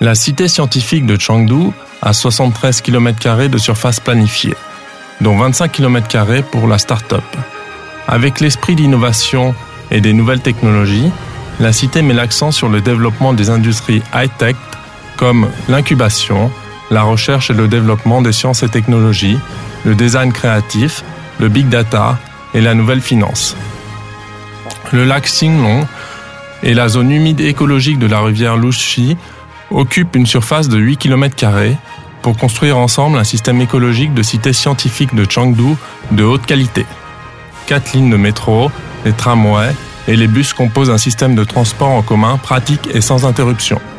La cité scientifique de Chengdu a 73 km² de surface planifiée, dont 25 km² pour la start-up. Avec l'esprit d'innovation et des nouvelles technologies, la cité met l'accent sur le développement des industries high-tech comme l'incubation, la recherche et le développement des sciences et technologies, le design créatif, le big data et la nouvelle finance. Le lac Xinglong et la zone humide écologique de la rivière Luxi occupent une surface de 8 km² pour construire ensemble un système écologique de cité scientifique de Chengdu de haute qualité. 4 lignes de métro, les tramways et les bus composent un système de transport en commun pratique et sans interruption.